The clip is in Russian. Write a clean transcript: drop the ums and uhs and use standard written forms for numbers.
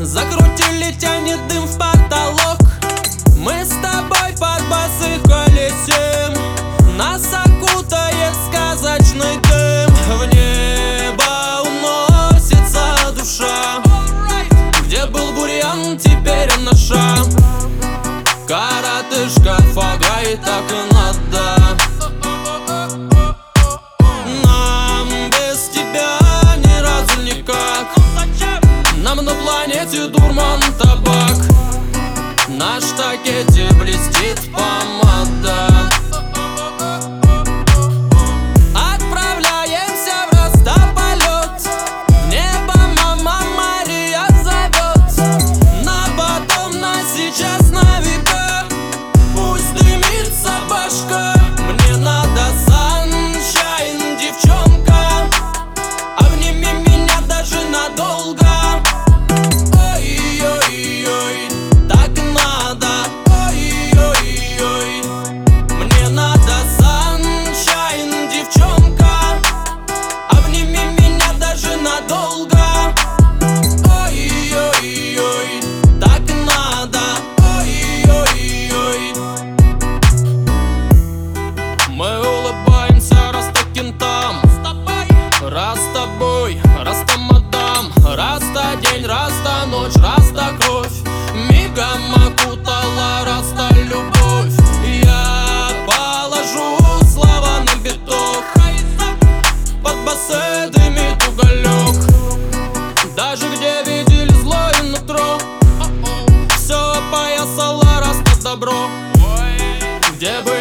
Закрутили, тянет дым в потолок. Мы с тобой под басы колесим, нас окутает сказочный дым. В небо уносится душа. Где был бурьян, теперь он наша. Коротышка, фага, и так и надо. Нам без тебя ни разу никак. Нам на планете дурман табак. На штакете блестит помада. Отправляемся в растополет. В небо мама Мария зовет. На потом, на сейчас, на века. Пусть дымится башка. Мне надо саншайн, девчонка. Обними меня даже надолго. Ой-ой-ой, так надо. Ой-ой-ой, мне надо саншайн, девчонка. Обними меня даже надолго. Ой-ой-ой, так надо. Ой-ой-ой. Мы улыбаемся раз таким там, раз с тобой, раз тамадам, раз та день, раз та ночь, раз та кровь. Мигом окутала раз та любовь. Я положу слова на биток. Под басы дымит уголек. Даже где видели злое нутро, все опоясало раз та добро. Где бы